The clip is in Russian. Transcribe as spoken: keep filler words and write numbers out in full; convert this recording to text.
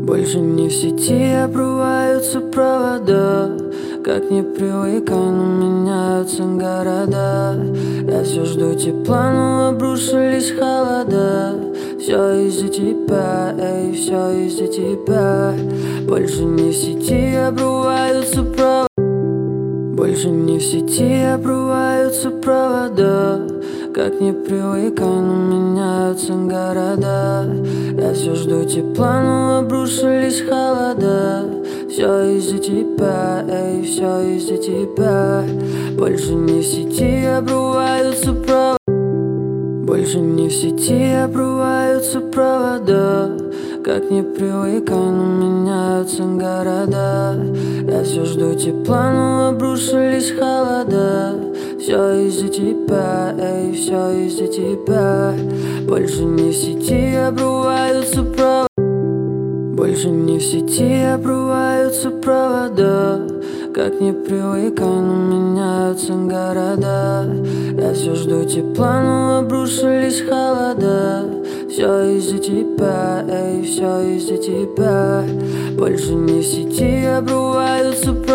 Больше не в сети, обрываются провода. Как не привыкай, но меняются города. Я все жду тепла, но обрушились холода. Все из-за тебя, эй, все из-за тебя. Больше не в сети, обрываются провода. Больше не в сети, обрываются провода. Как не привыкай, но меняются города. Я все жду тепла, но обрушились холода. Все из-за тебя, эй, все из-за тебя. Больше не в сети, обрываются провода. Больше не в сети, обрываются провода. Как не привыкай, но меняются города. Я все жду тепла, но обрушились холода. Все из-за тебя, эй, все из-за тебя. Больше не в сети, обрываются провода. Больше не в сети, обрываются провода. Как не привыкай, но меняются города. Я все жду тепла, но обрушились холода. Все из-за тебя, эй, все из-за тебя. Больше не в сети, обрываются провода.